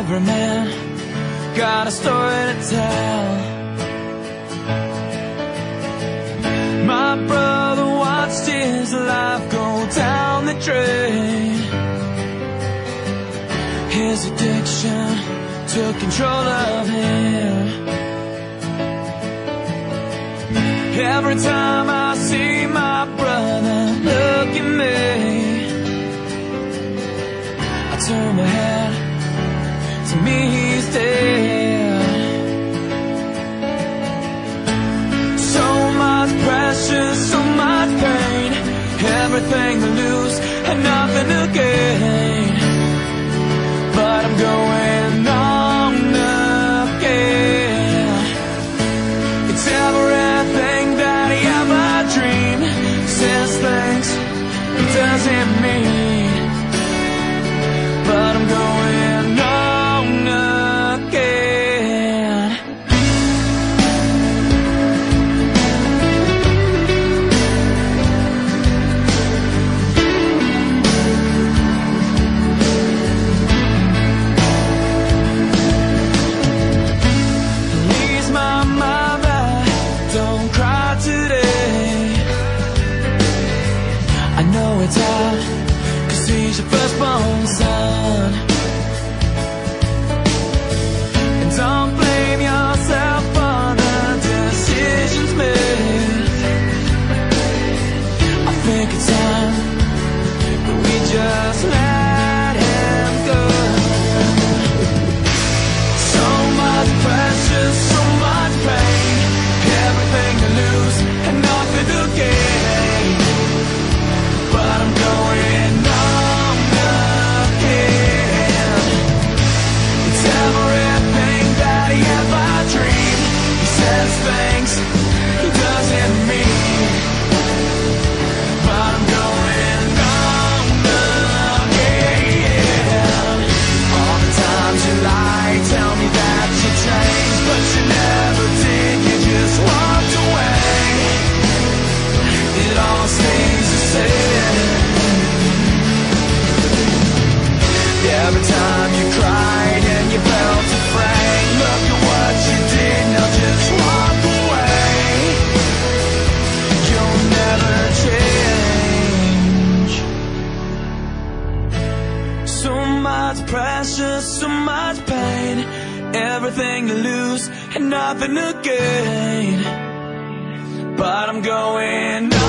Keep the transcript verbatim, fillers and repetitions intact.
Every man got a story to tell. My brother watched his life go down the drain. His addiction took control of him. Every time I see my brother look at me, I turn my head. To me he's dead. So much pressure, so much pain, everything to lose and nothing to gain. But I'm going on again. It's everything that he ever dreamed. Says things he doesn't mean. But I'm going on again. Please, my mother, don't cry today. I know it's hard, 'cause he's your firstborn son. And don't blame yourself for the decisions made. I think it's time that we just let him go. So much pressure, so much pain, everything to lose and nothing to gain. But I'm going on again. It's everything that he ever dreamed. He says things he doesn't mean. But I'm going on again. All the times you lie, tell me that you changed, but you never did. You just walked away. It all stays the same. Every time you cried and you felt afraid, look at what you did, now just walk away. You'll never change. So much pressure, so much pain, everything to lose and nothing to gain. But I'm going on.